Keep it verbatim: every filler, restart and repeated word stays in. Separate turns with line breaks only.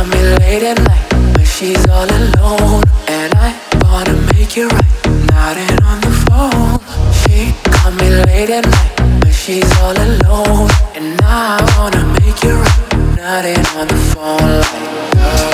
me late at night when she's all alone, and I wanna make it right, nodding on the phone. She call me late at night when she's all alone, and I wanna make it right, nodding on the phone like, oh.